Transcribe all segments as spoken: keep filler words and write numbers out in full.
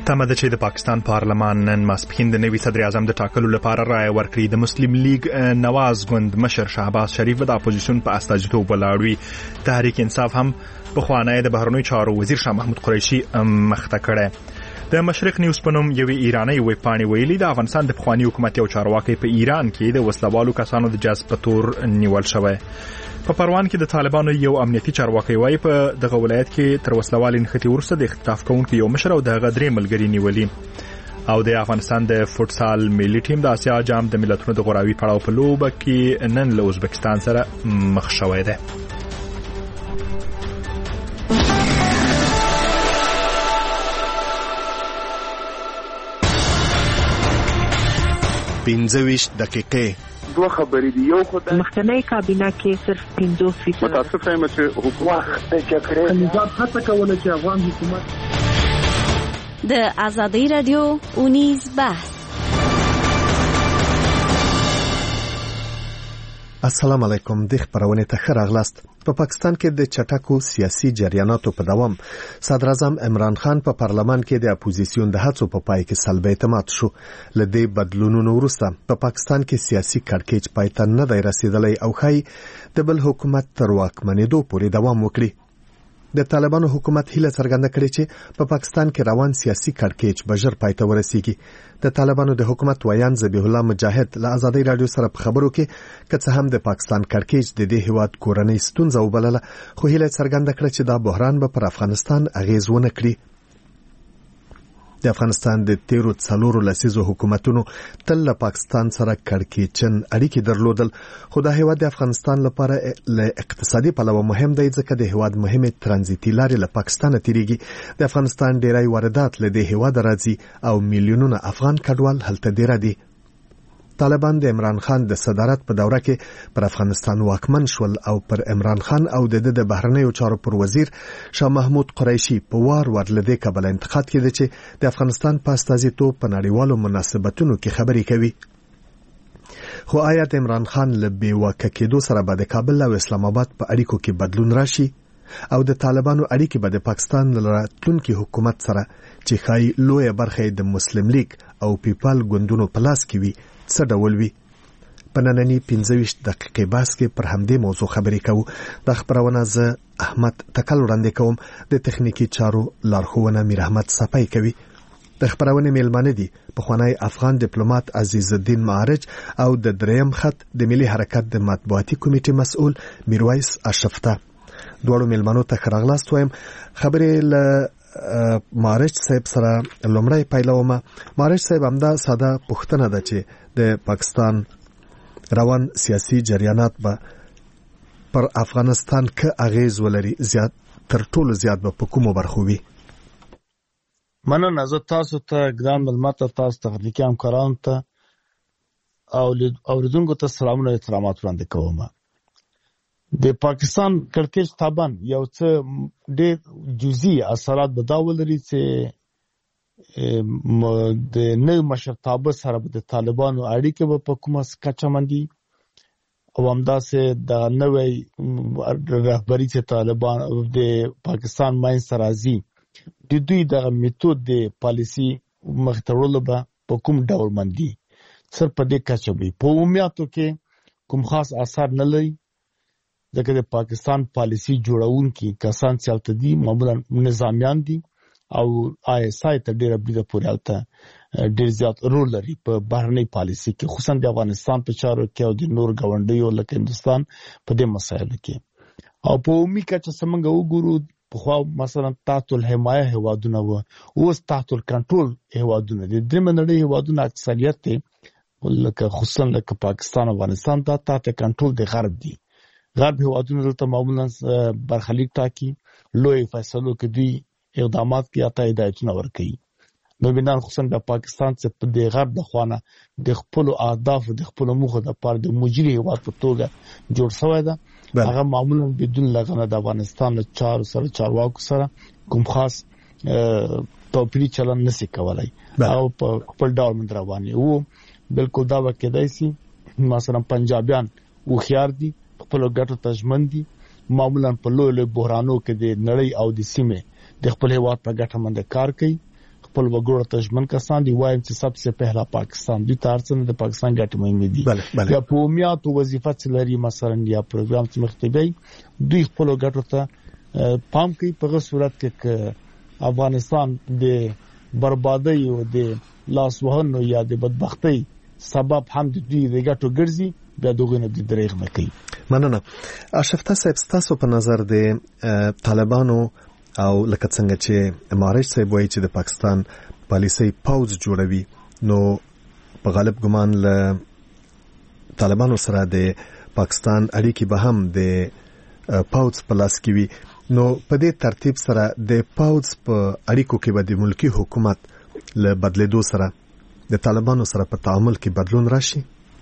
تمه ده چې د پاکستان پارلمان نن ماسپښین د نوي صدر اعظم د ټاکلو لپاره رایه ورکړي. د مسلم لیگ نواز ګوند مشر شهباز شریف د اپوزیسیون په استازیتوب ولاړ وي. تحریک انصاف هم پخوانی د بهرنیو چارو وزیر شاه محمود قریشي مخته کړی. د مشرق نیوز په نوم یوې ایرانی ویبپاڼې ویلي د افغانستان د پخوانی حکومت یو چارواکي په ایران کې د وسلوالو کسانو د جذب په تور نیول شوی. په پروان کې د طالبانو یو امنیتي چارواکي وایي په دغه ولایت کې تر وسلوالي نښتې وروسته د اختطاف کوونکو یو مشر او د هغه درې ملګري نیولي. او د افغانستان د فوټسال ملي ټیم د اسیا جام د ملتونو د غوراوي پړاو په لوبه کې نن له ازبکستان سره مخ شوی دی. پنځه دقیقې دوه خبرې دي. یو خدای مخکنی کابینه کې صرف پنځوس فیصد متاسفه یم چې حکومت د جګړې نظام هڅه کوله چې افغان حکومت د ازادي رادیو اونیز بحث. السلام علیکم. د خبرونه ته ښه راغلاست. په پاکستان کې د چټکو سیاسي جریاناتو په دوام صدر اعظم عمران خان په پارلمان کې د اپوزیسیون د هڅو په پای کې سلبي اعتماد شو. لدې بدلونونو وروسته په پاکستان کې سیاسي کړکېچ پای ته نه دی رسیدلی او خای د بل حکومت تر واکمنېدو پورې دوام وکړي. د طالبانو حکومت هیله څرګنده کړې چې په پاکستان کې روان سیاسي کړکېچ به ژر پای ته ورسیږي. د طالبانو د حکومت ویان ذبیح الله مجاهد له ازادي رادیو سره په خبرو کې که څه هم د پاکستان کړکېچ د دې هیواد کورنۍ ستونزه وبلله خو هیله څرګنده کړه چې دا بحران به پر افغانستان اغیز ونه کړي. د افغانستان د تیرو څلورو لسیزو حکومتونو تل له پاکستان سره کړکېچن اړیکې درلودل خو د هیواد د افغانستان لپاره له اقتصادي پلوه مهم دی ځکه د هیواد مهمه ترانزیتي لارې له پاکستان تیریږي. د افغانستان ډیری واردات له د هیواد راځي او میلیونونه افغان کډوال هلته ډیر دي. طالبان د عمران خان د صدارت په دوره کې پر افغانستان واکمن شول او پر عمران خان او د د بهرنیو چارو پر وزیر شاه محمود قریشي په وار ور لدې کابل انتقاد کړي چې د افغانستان په استازیتوب په نړیوالو مناسبتونو کې خبرې کوي. خو آیا د عمران خان له بیواکه کېدو سره به د کابل او اسلام آباد په اړیکو کې بدلون راشي او د طالبانو اړیکې به د پاکستان له راتلونکي حکومت سره چې خای لوی برخه د مسلم لیگ او پیپل ګوندونو په لاس کې وي څه ډول وي. په نننی پنځه دقیقې بحث کې پر همدې موضوع خبرې کوو. د خبرونه زه احمد تکل وړاندې کوم. د تخنیکی چارو لارښوونه میر احمد صفای کوي. د خبرونه میلمانه دي پخوانی افغان ډیپلوماټ عزیز الدین معارج او د دریم خط د ملي حرکت د مطبوعاتي کمیټې مسؤل میرویس اشرفته. دوړو میلمانو ته خراغلاست وایم. خبرې له معارج صاحب سره لومړی پیلومه. معارج صاحب همدا ساده پوښتنه ده چې د پاکستان روان سیاسي جریانات به پر افغانستان که اغیز ولري زیات تر ټولو زیات به په کومو برخو وي؟ مننه. زه تاسو ته ګران ملمت تاسو ته تخنیکي همکارانو ته او اوریدونکو ته سلامونه او احترامات وړاندې کوم. د پاکستان کړکېچ طبعا یو څه ډېر جزئی اثرات به دا ولري چې د نوي مشرتابه سره به د طالبانو اړیکې به په کومه کچه باندې او همداسې د نوې رهبري چې طالبان د پاکستان ماینځ راځي د دوی د میتود د پالیسي مخترول به په کوم ډول باندې سر په دې کچه به په عمومیاتو کې کوم خاص اثر نه لري ځکه د پاکستان پالیسي جوړونکي کسان چې الته دي معمولا نظامیان دي او آی اس آی ته ډېر بده پورې الته ډېر زیات رول لري په بهرنۍ پالیسي کې خصوصا د افغانستان په چارو کې او د نور ګاونډیو لکه هندستان په دې مسایلو کې. او په عمومي کچه څنګه وګورو پخوا مثلا تحت الحمایه هیوادونه و اوس تحت الکنټرول هیوادونه دي. درېمه نړۍ هیوادونه اکثریت ته لکه خصوصا لکه پاکستان او افغانستان ته تحت کنټرول د غرب دي. غرب هیوادونه دلته معمولا برخلیک ټاکي لوی فیصلو کې دوی اقدامات کې اته هدایتونه ورکوي. نو بنان خصوصا د پاکستان څخه د غرب د خوانه د خپل اهداف د خپل موخه د پاره د مجري هیواد په توګه جوړ شوی ده. هغه معمولا بدون لغنه د افغانستان له چار سره چارواکو سره کوم خاص توپیری چلن نشي کولای او په خپل ډول من رواني وو. بالکل دا وکیدای سي مثلا پنجابیان او خيار دي خپل ګټو تجمن دي معمولا په لوی لوی بحرانو کې د نړۍ او د سیمه د خپل هیواد په ګټه باندې کار کوي خپل وګړو ته ژمن کسان دي وایم چې سب سے پہلا پاکستان دوی ترڅنګ د پاکستان ګټې مهمه دي یا په عمومیات وظیفه چې لري مثلا یا پروګرام چې مختبي دوی خپل ګټو ته پام کوي په صورت کې افغانستان د بربادي او د لاس وهنو یا د بدبختی سبب هم د دوی د ګټو ګرځي بیا دغه نه د دریغ نه کوي. مننه. اشرف صاحب تاسو په نظر د طالبانو او لکه څنګه چې مارش صاحب وایي چې د پاکستان پالیسي پاوز جوړوي نو په غالب ګمان له طالبانو سره د پاکستان اړیکې به هم د پاوز په لاس کې وي نو په دې ترتیب سره د پاوز په اړیکو کې به د ملکی حکومت له بدلیدو سره د طالبانو سره په تعامل کې بدلون راشي.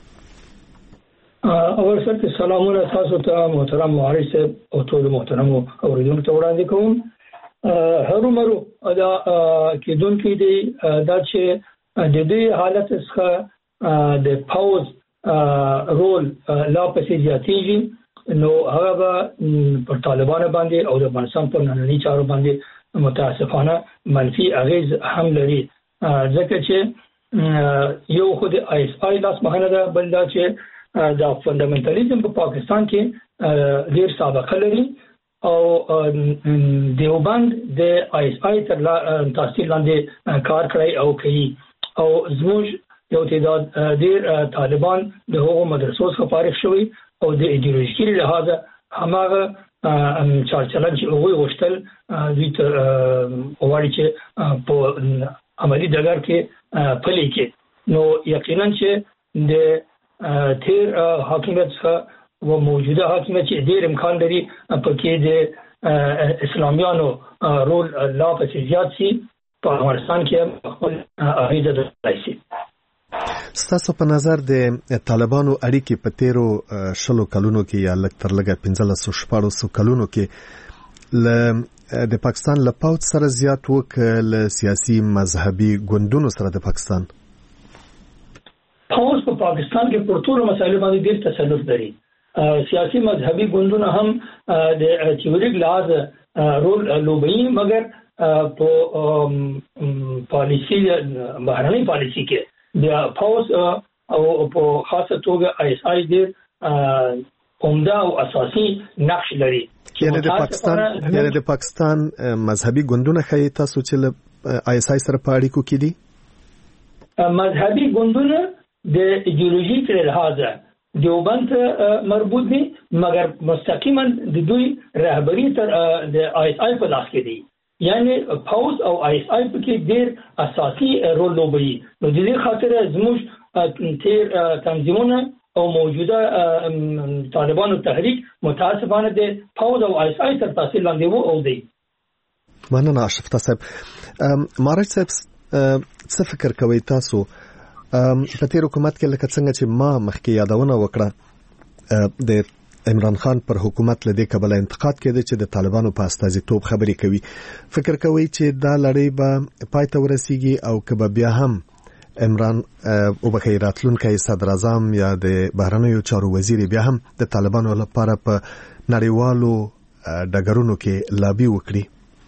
اول سره سلامونه تاسو ته محترم معارض او ټول محترم اوریدونکو ته وړاندې کوم. هرومرو دا کې دون کې دی دا چې د دې حالت څخه د پاوز رول لا پسې زیاتېږي نو هغه پر طالبانو باندې او د افغانستان په ننني چارو باندې متاسفانه منفي اغیز هم لري ځکه چې یو خو د آی اس آی لاس مهنه ده بل دا چې دا فندامنټالیزم په پاکستان کې ډیر سابقه لري او دیوبند د آی اس آی تر تاثیر لاندې کار کوي او کوي او زموږ یو تعداد ډیر طالبان د هغو مدرسو څخه فارغ شوي او د ایدئولوژیکي لحاظه هماغه چارچلن چې هغوی غوښتل دوی ته غواړي چې په عملي ډګر کې پلي کې نو یقینا چې د تیر حاکمیت څخه و موجوده حاکمیت چې ډېر امکان لري په کې د اسلامیانو رول لا پسې زیات شي په افغانستان کې خپل اغیزه درلودای شي. ستاسو په نظر د طالبانو اړیکې په تیرو شلو کلونو کې یا لږ تر لږه پنځلسو شپاړسو کلونو کې له د پاکستان له پوځ سره زیات وک له سیاسي مذهبي ګوندونو سره د پاکستان پاوز په پاکستان کې پر ټولو مسایلو باندې ډېر تسلط لري. سیاسي مذهبي ګوندونه هم د تیوریک لحاظ رول لوبوي مګر په پالیسي بهرنۍ پالیسي کې د پاوز او په خاصه توګه آی اس آی ډېر عمده او اساسي نقش لري. یعنی د پاکستان یعنی د پاکستان مذهبي ګوندونه خي تاسو چې له آی اس آی سره په اړیکو کې دي مذهبي ګوندونه د ایدئولوژیک لحاظ دیوبند مربوط دي مګر مستقیما د دوی رهبری تر د آی اس آی په لاس کې دي یعنی پاوز او آی اس آی په کې ډېر اساسي رول لوبوي نو د دې خاطر زموږ تیر تنظیمونه او موجوده طالبانو تحریک متاسفانه د پاوز او آی اس آی تر تاثیر لاندې وو او دی. مننه اشرف صاحب. مارج صاحب څه فکر کوي تاسو په تیر حکومت کې لکه څنګه چې ما مخکې یادونه وکړه د عمران خان پر حکومت لدې کبل انتقاد کېده چې د طالبانو په استازیتوب خبرې کوي فکر کوي چې دا لړۍ به پای ته ورسیږي او که بیا هم عمران او بخیر راتلونکي صدر اعظم یا د بهرنیو چارو وزیر بیا هم د طالبانو لپاره په نړیوالو ډګرونو کې لابي وکړي.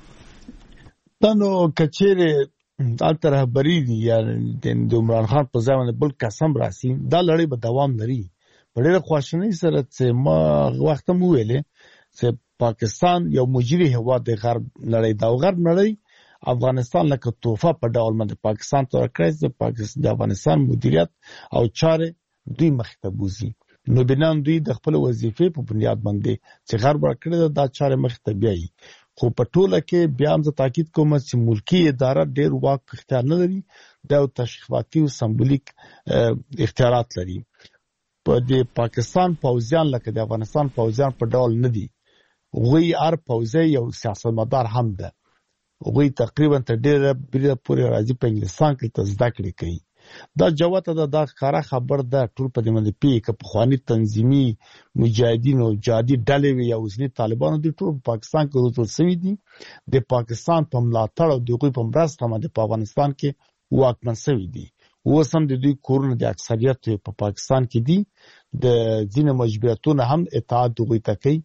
دا نو کچېره دالته رهبری دي یا د عمران خان په ځای باندې بل قسم راسي دا لړۍ به دوام لري. په ډېر خواشنۍ سره چې ما وخت مو ویلې چې پاکستان یو مجري هواد د غرب لړۍ دا غرب لړۍ افغانستان لکه توفه په ډول باندې پاکستان ته ورکړي چې پاکستان د افغانستان مدیریت او چارې دوی مخ ته بوزي نو بنان دوی د خپل وظیفې په بنیاد باندې چې غرب ورکړي دا چارې مخ ته بیاي خو په ټوله کې بیا هم زه تاکید کوم چې ملکی اداره ډېر واک اختیار نه لري د تشریفاتي او سمبولیک اختیارات لري. په د پاکستان پوځیان لکه د افغانستان پوځیان په ډول نه دي غوی ار پوځي یو سیاستمدار هم ده غوی تقریبا تر ډېره بریده پورې راځي په انګلستان کې تزده کړي کوي. دا جوته ده دا ښکاره خبر ده ټول په دې باندې پی که پخواني تنظیمي مجاهدین او جهادي ډلې وي یا اوسني طالبانو د ټول پاکستان کې روټول سوي دي د پاکستان په ملاتړ او د غوی په مرسته باندې په افغانستان کې واکمن سوي دي. اوس هم د دوی کورونه د اکثریت په پاکستان کې دي د ځینې مجبوریتونو هم اطاعت دوی ته کوي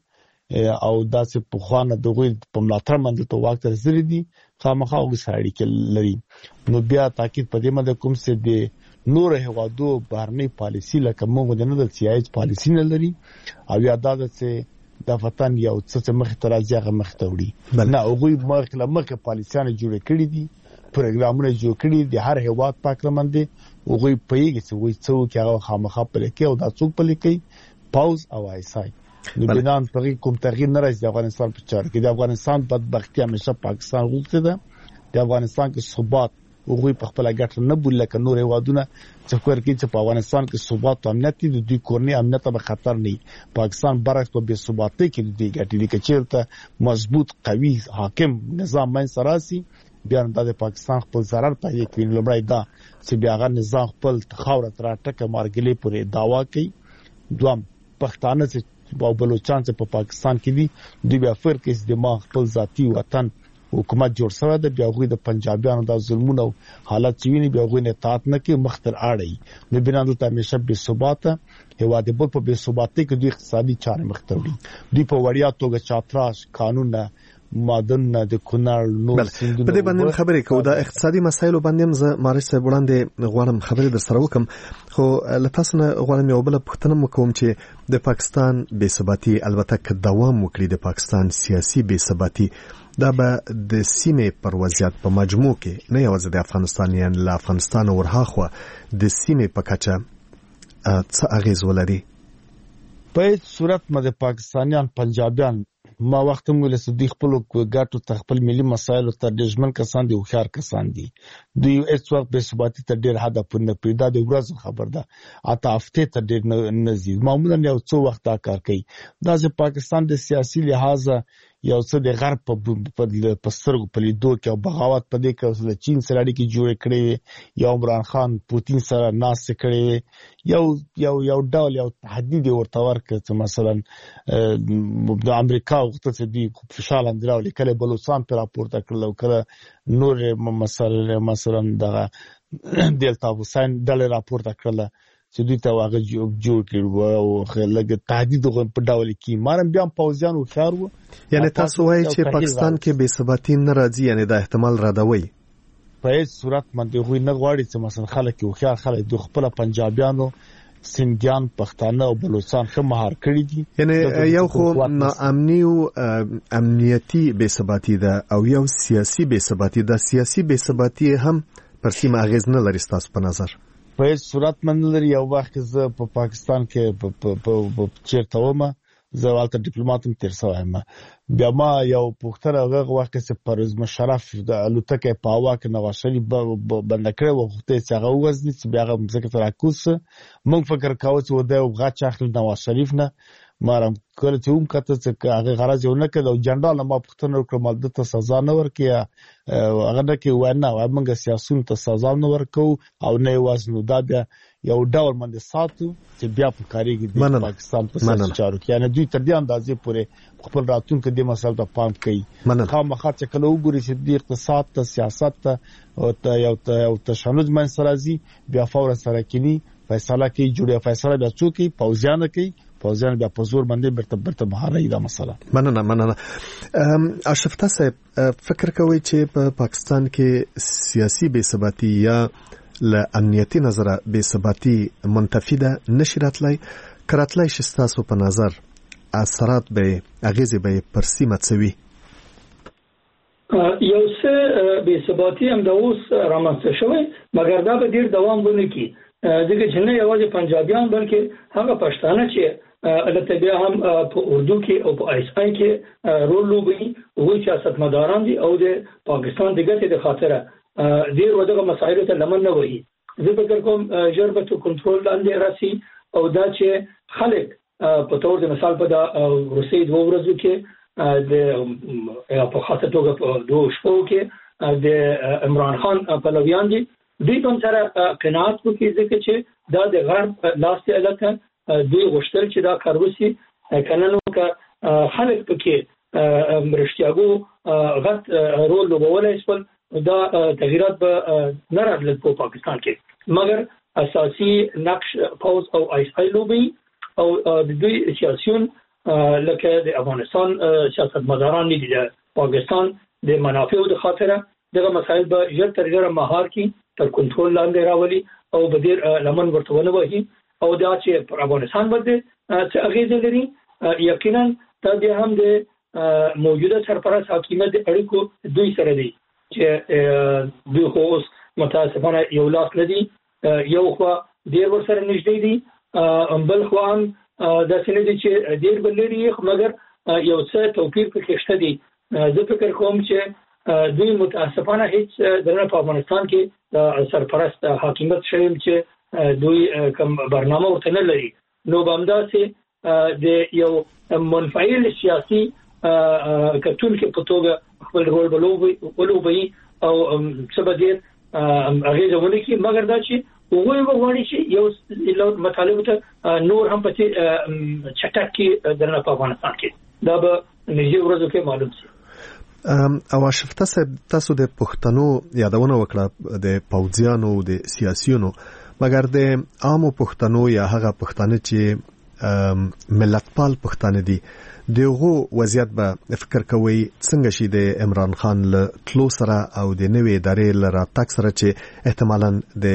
او داسې په خوانه دغه په ملاتړ باندې ته واک تر زری دي خامخا وګساړي کې لري. نو بیا تاکید په دې باندې کوم څه د نور هوادو بهرنی پالیسی لکه موږ د نه د سیاست پالیسی نه لري او یا د څه د فتن یو څه مخ ته راځي هغه مخ ته وړي نه هغه مخ له مخ پالیسیانه جوړ کړی دي پروګرامونه جوړ کړی دي هر هواد پاکلمن دي هغه پیږي چې وایي څو کې هغه خامخا په لکه او د څوک په لکه پاوز او ایسای نو بنان په کوم تغییر نه راځي د افغانستان په چارو کې د افغانستان بدبختی همیشه پاکستان غوښته ده د افغانستان کې ثبات هغه په خپل ګټه نه بول لکه نور هوادونه چې کور کې چې په افغانستان کې ثبات او امنیت د دوی کورنی امنیت په خطر نه پاکستان برعکس په بې ثباتی کې د دوی ګټې لیکه چیرته مضبوط قوي حاکم نظام من سراسي بیا د پاکستان خپل ضرر پېښ کړي لومړی دا چې بیا غا نظام خپل تخاور تر ټکه مارګلې پورې داوا کوي دوم پښتانه چې او بلوچستان چې په پاکستان کې دي دوی بیا فرق کې د ما خپل ذاتی وطن حکومت جوړ سره د بیا غوي د پنجابیانو د ظلمونو حالت چې ویني بیا غوي نه اطاعت نه کوي مختر اړي نو بنا د همیشه بې ثباته هواد بل په بې ثباتۍ کې دوی اقتصادي چارې مختر دي دوی په وړیا توګه چاتراش قانون مادن د کونړ نور سیندونو په دې باندې خبرې کوو د اقتصادي مسایلو باندې زه مارش صاحب وړاندې غواړم خبرې در سره وکم خو لتاسو نه غواړم یو بل پوښتنه وکوم چې د پاکستان بې ثباتي البته که دوام وکړي د پاکستان سیاسي بې ثباتي دا به د سیمې پر وضعیت په مجموع کې نه یوازې د افغانستان یا له افغانستان ورهاخوا د سیمې په کچه څه اغیز ولري په صورت مده پاکستانیان پنجابیان ما وخت موږ له صدیق خپل ګټو ته خپل ملي مسایلو ته د ژمن کسان دي او خيار کسان دي دوی هیڅ وخت به ثباتي ته ډیر هدف نه پیدا د ورځ خبر ده اته هفته ته ډیر نزدیک معمولا یو څو وخت دا کار کوي دا چې پاکستان د سیاسي لحاظ یو څه د غرب په پسترګو په لیدو کې او بغاوت په دې کې د چین سره اړیکې جوړې کړې یو عمران خان پوتین سره ناس کړې یو یو یو ډول یو تهدید ورته ورکړ چې مثلا د امریکا وخت چې دی فشار اندراو کله بلوچستان پر راپورته کړل کله نور مثلا مثلا د دلتا حسین ډله راپورته کړل چې دوی ته واغ جوړ کړو او لږ تهدید په ډول کې مارم بیا پوزیان او خيار وو یعنی تاسو وایي چې پاکستان کې بې ثباتي نه راځي یعنی دا احتمال ردوي په هیڅ صورت باندې غوي نه غواړي چې مثلا خلک یو خيار خلک د خپل پنجابیانو سندیان پښتانه او بلوچستان ښه مهار کړی دي یعنی یو خو امنی او امنیتی بې ثباتي ده او یو سیاسي بې ثباتي ده سیاسي بې ثباتي هم پر سیمه اغیز نه لري تاسو په نظر په هیڅ صورت منلري یو وخت زه په پاکستان کې په چیرته ومه زه والته ډیپلوماټم تیر شوم بیا ما یو پوښتنه هغه وخت چې پرویز مشرف د الوتکه په هوا کې نواز شریف بند کړو وخت چې هغه وزنی چې بیا هغه مزه کې راکوس مونږ فکر کاوه چې ودا غاچ اخلي نواز شریف نه مارم کله چې هم کته چې هغه غرض یو نه کړو جنرال ما پوښتنه وکړم د ته سزا نه ورکیا هغه نه کې ونه موږ سیاسيون ته سزا نه ورکو او نه وزنو دا بیا یو ډول باندې ساتو چې بیا په کاریږي د پاکستان په سیاسي چارو کې یعنی دوی تر دې اندازې پورې خپل راتلونکو د مسایلو ته پام کوي خامخا چې کله وګوري چې د اقتصاد ته سیاست ته او یو یو تشنج من سرازي بیا فورا سره کینی فیصله کوي جوړه فیصله بیا څوکي پوزیان کوي پوزیان بیا په زور باندې برته برته بهاري دا مسله مننه مننه اشرف تاسو فکر کوي چې په پاکستان کې سیاسي بې ثباتي یا له امنیتي نظره بې ثباتي منتفي ده نشي راتلای کراتلای شستاسو په نظر اثرات به اغیزه به پر سیمه څوي یو څه بې ثباتي هم د اوس رامنځته شوی مګر دا به ډیر دوام ونه کوي ځکه چې نه یوازې پنجابیان بلکې هغه پښتانه چې البته بیا هم په اردو کې او په آی اس آی کې رول لوبوي او سیاستمداران دي او د پاکستان د ګټې د خاطره ډیر ودغه مسایلو ته لمن نه وایي زه فکر کوم جربته کنټرول لاندې راسي او دا چې خلک په تور د مثال په د روسي دوه ورځو کې د په خاصه توګه په دوه شپو کې د عمران خان پلویان دي دوی په سره قناعت وکړي ځکه چې دا د غرب لاس علاقه دوی غوښتل چې دا کار وشي کنه نو که خلک پکې مرشتياګو غت رول لوبولای شول دا تغیرات به نه راتلل په پاکستان کې مګر اساسي نقش پاوز او آی اس آی لوبي او د دوی سیاسيون لکه د افغانستان سیاستمداران دي د پاکستان د منافعو د خاطره دغه مسایل به ژر تر ژره مهار کی تر کنټرول لاندې راولي او به ډیر لمن ورته ونه وهي او دا چې پر افغانستان باندې څه اغیزه لري یقینا دا به هم د موجوده سرپرست حکومت د اړیکو دوی سره دي چې دوی خو اوس متاسفانه یو لاس لدی یو خو ډیر ورسره نږدې دي بل خو هم دا څنګه دي چې ډیر بلري مګر یو څه توپیر پکې شته دي زه فکر کوم چې دوی متاسفانه هیڅ درنه په افغانستان کې د سرپرست حکومت شوم چې دوی کوم برنامه ورته نه لري نو بامدا سي د یو منفعل سیاسي کتون کې په توګه خپل رول بلوي ولوبي او سبدیر هغه ځونه کې مګر دا چې وګورئ وګورئ چې یو مطالب ته نور هم پتی چټک کې درنه په افغانستان کې دا به نږدې ورځو کې معلوم شي او اشرف تاسو د پښتنو یادونه وکړه د پوځیانو د سیاسيونو مګر د عامو پښتنو یا هغه پښتانه چې ملتپال پښتانه دي دغه وضعیت به فکر کوي څنګه شي د عمران خان له تلو سره او د نوې ادارې لپاره تک سره چې احتمالاً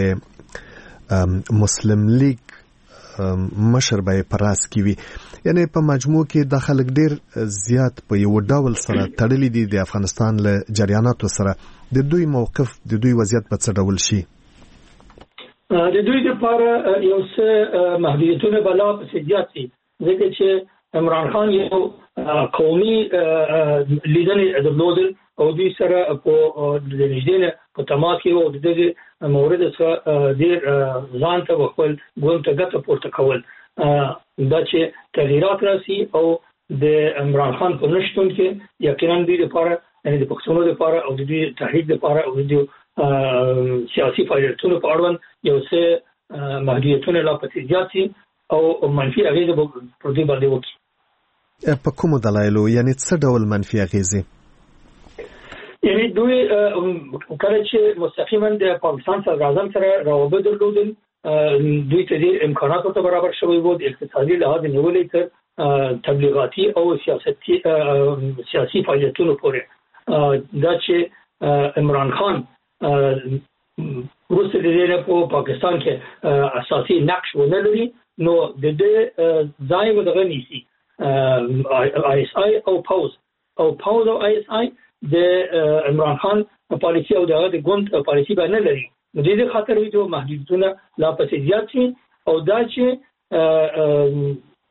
د مسلم لیگ مشر به پراس کیوي یعنی په مجموع کې د خلک ډیر زیات په یو ډول سره تړلې دي د افغانستان له جریاناتو سره د دوی موقف د دوی وضعیت په څه ډول شي د دوی لپاره یو څه محدودیتونه بلا په سیاست ځکه چې عمران خان یو قومي لیدنې درلودل او دوی سره په د نږدې په تماس کې او د دې مورد څخه ډیر ځان ته خپل ګوند ته ګټه پورته کول دا چې تغیرات راسي او د عمران خان په نشتون کې یقینا دوی لپاره یعنی د پښتنو لپاره او د دوی تحریک لپاره او د سیاسي فعالیتونو په اړه یو څه محدودیتونه لا پاتې زیاتي او منفي اغیزه پر دوی باندې وکړي په کومو دلایلو یعنی څه ډول منفي اغیزه یعنی دوی کله چې مستقیما د پاکستان صدر اعظم سره روابط درلودل دوی ته د امکاناتو ته برابر شوی وو د اقتصادي لحاظ نیولې تر تبلیغاتي او سیاسي سیاسي فعالیتونو پورې دا چې عمران خان روسي د دې په پاکستان کې اساسي نقش ونه لري نو د دې ځای ودغه نیسي آی اس آی او پاوز او پاوز او آی اس آی د عمران خان پالیسی او دغه د ګوند پالیسی باندې لري نو د دې خاطر وي چې محدودیتونه لا پسې زیات شي او دا چې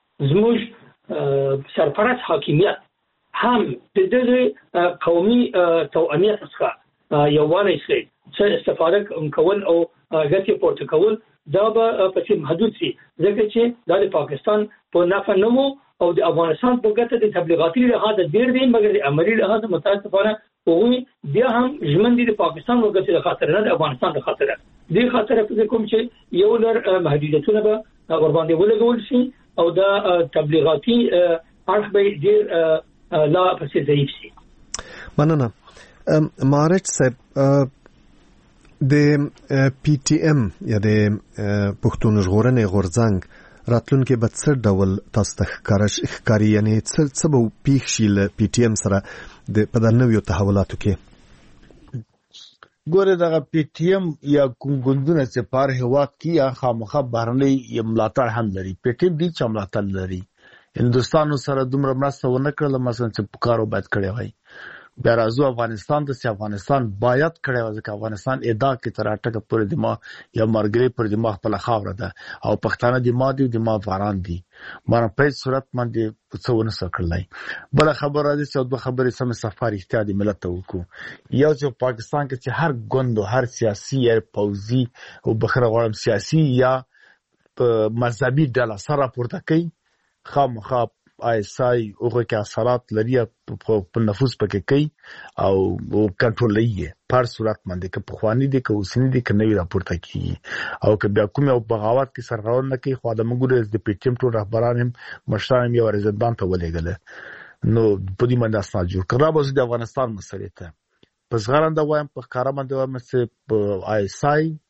زموږ سرپرست حاکمیت هم د دې قومي توانیت څخه یووالی شي چې استفاده کول او ګټه پورته کول دا به پسې محدود شي ځکه چې د پاکستان په نفع نه وو او د افغانستان په ګټه د تبلیغاتي لحاظ ډیر دي مګر د عملی لحاظ متاسفانه هغوی بیا هم ژمن دي د پاکستان په ګټه خاطر نه د افغانستان په خاطر دي خاطر په کوم چې یو لر محدودیتونه به ور باندې ولګول شي او دا تبلیغاتي اړخ به ډیر لا پسې ضعیف شي مننه مارچ صاحب د پی ټی ایم یا د پښتون ژغورنې غورځنګ راتلونکي به څه ډول تاسو ته ښکاري یعنی څه څه به پیښ شي له پی ټی ایم سره د په نویو تحولاتو کې ګوره دغه پی ټی ایم یا کوم ګوندونه چې پر هوا کې یا خامخا بهرنۍ ملاتړ هم لري پی ټی ایم دې چې ملاتړ لري هندستان سره دومره مرسته ونه کړل مثلا چې پکارو باید کړی وای بیا راځو افغانستان ته چې افغانستان باید کړی وای ځکه افغانستان ادا کې تر اټکه پورې دماغ یا مرګري پر دماغ په لخاوره ده او پښتانه دماغ دي دماغ واران دي مر په صورت باندې څه ونه سکلای بل خبره ده چې د خبرې سم سفر احتیاطي ملت ته وکړو یو چې پاکستان کې چې هر ګوند هر سیاسي یا پوځي او بخره غواړم سیاسي یا مذهبي ډله سره پورته کوي خامخا آی اس آی اوغه کې اثرات لري په نفوس پکې کوي او کنټرول یې پر صورت باندې کې په خواني دي کې اوسنی دي کې نوی راپورته کوي او که بیا کوم او بغاوت کې سرغړونه نه کوي خو د موږ د پی ټی ایم ټول رهبران هم مشران یو رزدان ته ولېګل نو په دې باندې اساس جوړ کړه به د افغانستان مسلې ته پس غرانده وایم په کار باندې وایم چې آی اس آی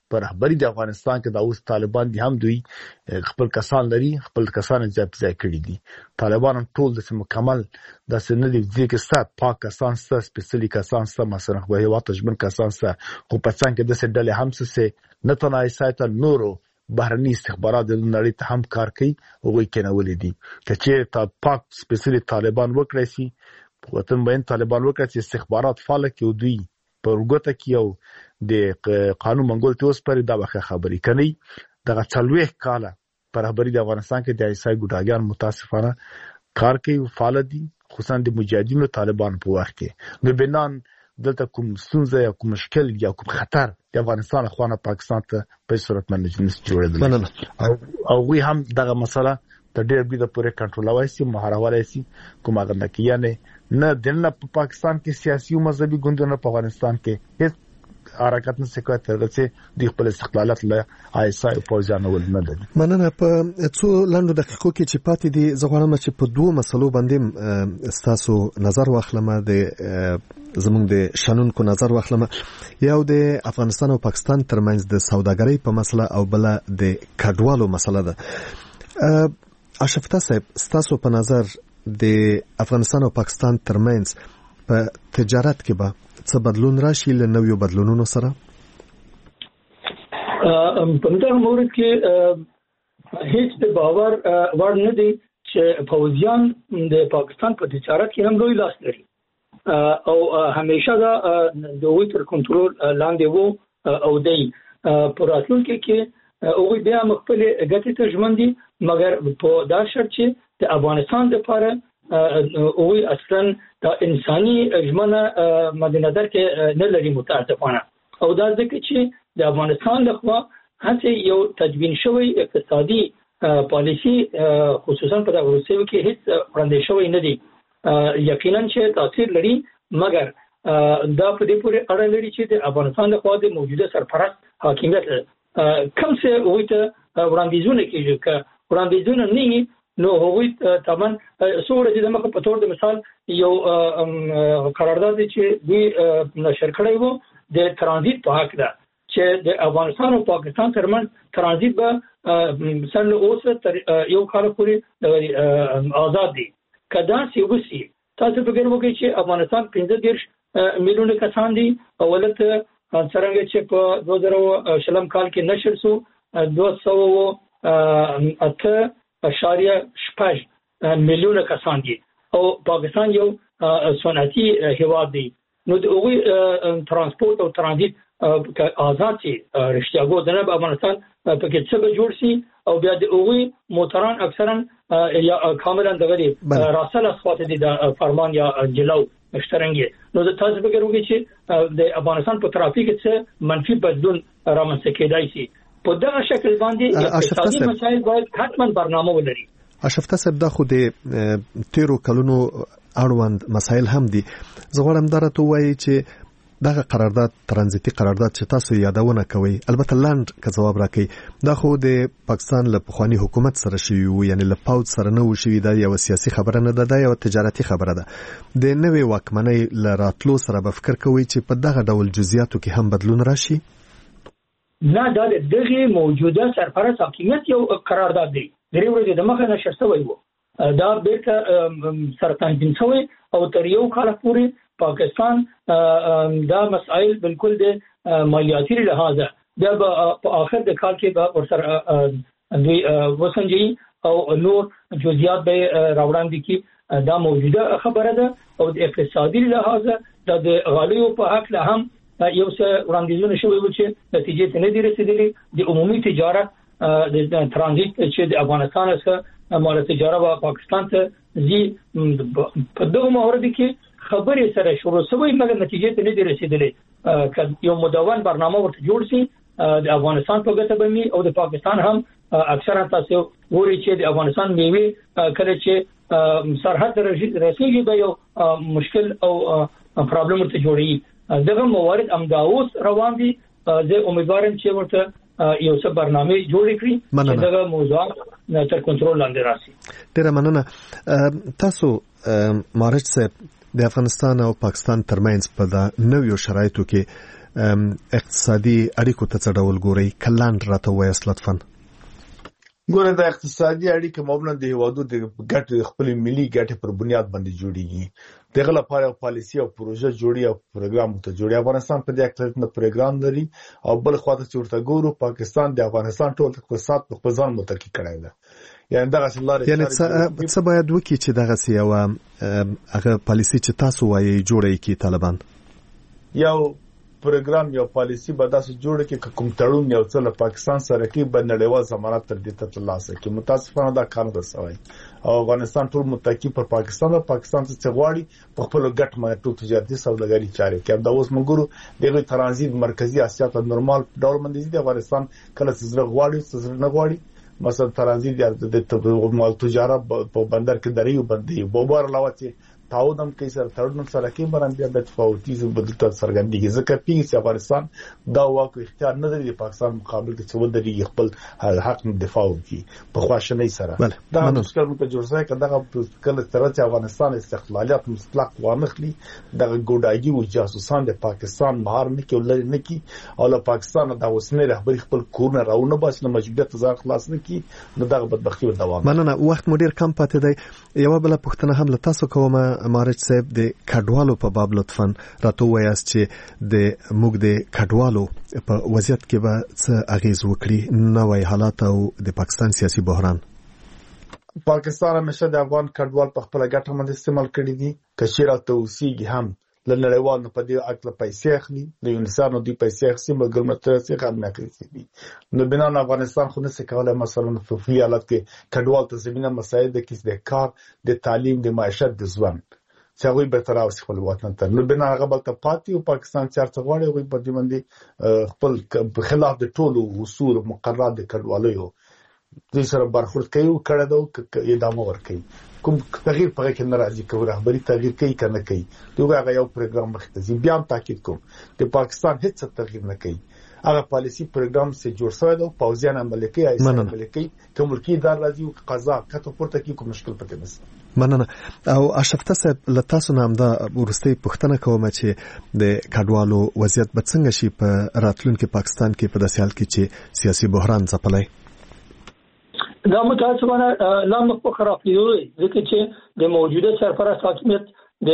پر رهبری د افغانستان کې د اوس طالبان دي هم دوی خپل کسان لري خپل کسان ځای ځای کړی دي طالبان ټول د مکمل د سند دي کې ست پاک کسان ست سپیشلی کسان ست مثلا خو هیوا تجمن کسان ست خو په څنګه د سډلې هم څه نه تنای سایت نورو بهرني استخبارات د نړۍ ته هم کار کوي او وی کنه ولې دي چې تا پاک سپیشلی طالبان وکړي سي وطن باندې طالبان وکړي چې استخبارات فعال کوي دوی پر وګته کې او د قانون منګول ته اوس پر دا واخه خبرې کوي دغه څلوي کاله پر خبري د افغانستان کې د ایسای ګډاګان متاسفانه کار کوي فعال دي خصوصا د مجاهدینو طالبان په وخت کې نو بنان دلته کوم سنځه یا کوم مشکل یا کوم خطر د افغانستان خوانه پاکستان ته په صورت باندې نس جوړېدل او او وی هم دغه مسله د ډېر بي د پوره کنټرول وایي مهاراوالي سي کوم هغه نه کیانه نه دنه په پاکستان کې سیاسي او مذهبي ګوندونه په افغانستان کې هیڅ حرکت نه سکوي تر څه د خپل استقلالات له ایسای پوزانه ول نه دي مننه په څو لاندو دقیقو کې چې پاتې دي زغړم چې په دوه مسلو باندې ستاسو نظر واخلم د زمونږ د شنونکو نظر واخلم یو د افغانستان او پاکستان ترمنځ د سوداګرۍ په مسله او بل د کډوالو مسله ده اشرفتا صاحب ستاسو په نظر د افغانستان او پاکستان ترمنځ په تجارت کې به څه بدلون راشي له نویو بدلونونو سره په دغه مورد کې هیڅ د باور وړ نه دی چې فوجیان د پاکستان په تجارت کې هم لوی لاس لري او همیشه دا د دوی تر کنټرول لاندې وو او دی په راتلونکي کې او بیا خپل ګټې ته ژمن دي مګر په دا شرط چې د افغانستان لپاره او اصلا د انساني ژمنه مد نظر کې نه لري متاسفانه او دا ځکه چې د افغانستان لخوا هڅه یو تدوین شوی اقتصادي پالیسی خصوصا په دغه ورسېو کې هیڅ وړاندې شوی نه دی یقینا چې تاثیر لري مګر دا په دې پورې اړه لري چې د افغانستان لخوا د موجوده سرپرست حاکمیت کوم څه وایي وړاندیزونه کیږي ک وړاندیزونه نه نو هغوی تمن سوره چې د مخ په تور د مثال یو قرارداد چې دوی نشر کړی وو د ترانزیت په حق ده چې د افغانستان او پاکستان ترمنځ ترانزیت به سن اوسه تر یو کال پورې آزاد دي کدا سی وسی تاسو فکر وکړئ چې افغانستان پنځه دېرش میلیونه کسان دي اولت څنګه چې په دوه زره شلم کال کې نشر سو دوه سوه اته اشاریه شپږ میلیونه کسان دي او پاکستان یو صنعتي هیواد دی نو د اوی ترانسپورت او ترانزیت آزاد شي رښتیا ګو د نه افغانستان په کې څه به جوړ شي او بیا د اوی موټران اکثرا یا کاملا دغه راسل اسفات دي د فرمان یا جلو مشترنګي نو د تاسو فکر وکړئ چې د افغانستان په ترافیک کې منفي بدلون رامنځته کېدای شي په دغه شکل باندې اقتصادي مسایل باید حتما برنامه ولري اشرفتا صاحب دا خو د تیرو کلونو اړوند مسایل هم دي زه غواړم درته وایي چې دغه قرارداد ترانزیتي قرارداد چې تاسو یادونه کوي البته لاند که جواب راکړي دا خو د پاکستان له پخوانی حکومت سره شوی وو یعنی له پاوت سره نه وشوي دا یو سیاسي خبره نه ده دا یو تجارتي خبره ده د نوې واکمنۍ له راتلو سره به فکر کوي چې په دغه ډول جزئیاتو کې هم بدلون راشي نه دا دغه موجوده سرپرست حاکمیت یو قرارداد دی درې ورځې د مخه نشر شوی وو دا بیرته سرطان دین شوی او تر یو کال پورې پاکستان دا مسائل بالکل د مالیاتي لحاظه دا په آخر د کال کې به ورسره دوی وسنجي او نور جزئیات به راوړاندې کی دا موجوده خبره ده او د اقتصادي لحاظه د غالیو په حق له هم یو څه وړاندیزونه شوی و چې نتیجې ته نه دي رسیدلي د عمومي تجارت د ترانزیت چې د افغانستان څخه مال تجارت او پاکستان ته زی په دغه مورد کې خبرې سره شروع شوی مګر نتیجې ته نه دي رسیدلي یو مدون برنامه ورته جوړ شي د افغانستان په ګټه باندې او د پاکستان هم اکثرا تاسو ووري چې د افغانستان میوه کله چې سرحد رسیږي به یو مشکل او پرابلم ورته جوړي دغه موارد امداوس روان دي زه امیدوارم چې ورته یو څه برنامه جوړ کړي چې دغه موضوع تر کنټرول لاندې راشي ډیره مننه تاسو مارچ صاحب د افغانستان او پاکستان ترمنځ په د نویو شرایطو کې اقتصادي اړیکو ته څه ډول ګوري کلاند راته وایاست لطفا. ګوره د اقتصادي اړیکې معمولا د هیوادو د ګټې خپل ملي ګټې پر بنیاد باندې جوړیږي. دغه لپاره پالیسي او پروژه جوړي او پروګرام ته جوړي. افغانستان په دې اړه نه پروګرام لري او بل خواته چې ورته ګورو پاکستان د افغانستان ټول اقتصاد په خپل ځان متکی کړی دی. یعنی دغه څلاره یعنی څه باید وکړي چې دغه سی یو هغه پالیسي چې تاسو وایي جوړی کی طالبان یو پروګرام یو پالیسی به داسې جوړ کړي کوم تړون یو څه له پاکستان سره کې بل نړیوال ضمانت تر دې ته ترلاسه کړي. متاسفانه دا کار نه شوی او افغانستان ټول متکی پر پاکستان او پاکستان څخه غواړي په خپل ګټ باندې ټول تجارتي سوداګري چاري کوي. دا اوس موږ دغه ترانزیت مرکزی اسیا ته نورمال ډول باندې د افغانستان کله څه غواړي څه نه غواړي. مثلا ترانزیت د مال تجارت په بندر کې دریو باندې بوبار لاوته تعاون کوي سره تړون سره کې باندې بیا د تفاوتي بدلته سرګندګي ځکه پیږي افغانستان دا واکو اختیار نه لري د پاکستان مقابل کې څه ودري خپل حق دفاع وکړي په خواشنۍ سره. دا مشکل مو ته جوړ ځای کړه دغه کله ترڅ افغانستان استقلالیت مطلق وانخلي دغه ګوډاګي او جاسوسان د پاکستان مهار نه کې ولر نه کې او له پاکستان د اوسنۍ رهبری خپل کورونه راونه بس نه مجبوریت ځان خلاص نه کې نو دغه بدبختی و دوام. مننه. وخت مدیر کم پاتې دی. یو بل پښتنه هم له تاسو کومه مارج صاحب د کډوالو په باب لطفاً راته وایاست چې د موږ د کډوالو په وضعیت کې به څه اغیز وکړي نوې حالات او د پاکستان سیاسي بحران. پاکستان همیشه د افغان کډوال په خپل ګټه باندې استعمال کړی دي. کشیره توسیږي هم له نړیوال نه په دې اکل پیسې اخلي د یونیسانو دی پیسې اخلي مګر مترسي خدمت کوي دي. نو بنا افغانستان خو نه څه کولای مثلا په فعالیت کې کډوال ته زمينه مسایل د کیس د کار د تعلیم د معیشت د ژوند څنګه به تر اوسه خپل وطن ته نو بنا هغه بل ته پاتې او پاکستان چارته غواړي او په دې باندې خپل په خلاف د ټولو اصول او مقررات د کډوالۍ د سره برخورد کوي او کړه دا ادامه ورکوي. کوم تغییر پرې کې ناراضي کوي رهبری تغییر کوي کنه کوي دوی هغه یو پروګرام مختزي بیا تاکید کوم د پاکستان هیڅ تغییر نه کوي. هغه پالیسی پروګرام سه جوړ شوی دی پاوزیان عمل کوي ایسه عمل کوي کوم ملکی دار راځي او قضا کته پورته کوي کوم مشکل پته نشته. مننه. او اشرفته صاحب له تاسو نام دا ورستي پښتنه کوم چې د کډوالو وضعیت به څنګه شي په راتلونکي پاکستان کې په داسې حال کې چې سیاسي بحران ځپلای. دا متاسفانه لا مخ راپیوي ځکه چې د موجوده سرپرست حاکمیت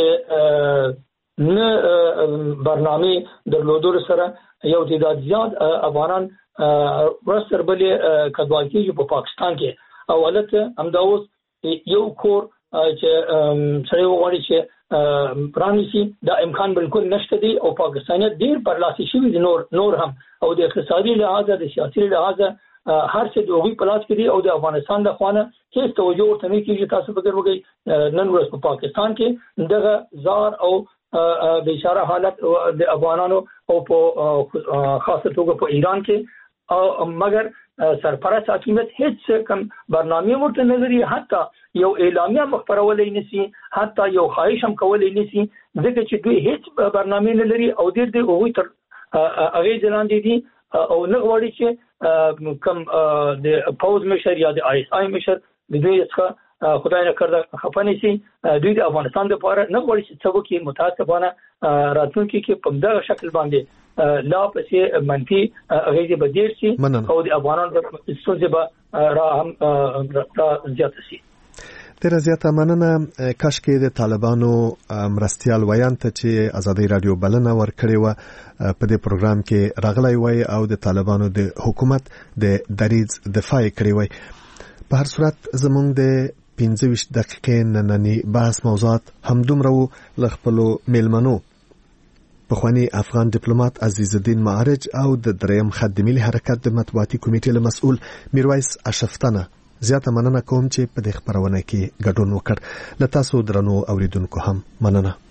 د نه برنامه درلودو سره یو تعداد زیات افغانان ورسره بلې کډوال کېږي په پاکستان کې. او حالت همداوس یو کور چې سره وغواړي چې پرانیسي دا امکان بالکل نشته دی او پاکستانیت ډیر برلاسي شوی دی نور نور هم او د اقتصادي لحاظ د سیاسي لحاظ هر څه د اوغي پلاس کې دی او د افغانستان د خوانه هیڅ توجه ورته نه کیږي. تاسو فکر وکړئ نن ورځ په پاکستان کې دغه زار او د اشاره حالت د افغانانو او په خاصه توګه په ایران کې او مگر سرپرست حاکمیت هیڅ کم برنامه ورته نه لري حتی یو اعلامیه مخبرولې نسی حتی یو خواهش هم کولې نسی ځکه چې دوی هیڅ برنامه نه لري او د دې اوغي تر هغه ځلان دي او نه غواړي چې کم د پاوز مشر یا د آی اس آی مشر د دوی څخه خدای نه کړه خفنې سي دوی د افغانستان د لپاره نه غواړي چې څه وکړي. متاسفانه راتلونکي کې په دغه شکل باندې لا پسې منفي غیږي بدیر سي او د افغانانو د ستونزې به را هم زیات سي. ډیره زیاته مننه. کاشکې د طالبانو مرستيال ویان ته چې ازادي رادیو بلنه ورکړې و په دې پروګرام کې راغلی وای او د طالبانو د حکومت د دریځ دفاع کړې وای. په هر صورت زمونږ د پنځه ویشت دقیقې نننی بحث موضوعات همدومره و. له خپلو میلمنو پخوانی افغان ډیپلوماټ عزیز الدین معارج او د دریم خط د ملي حرکت د مطبوعاتي کمیټې له مسؤل میرویس اشرفتنه زیاته مننه کوم چې په دې خبرونه کې ګډون وکړ. له تاسو درنو اوریدونکو هم مننه.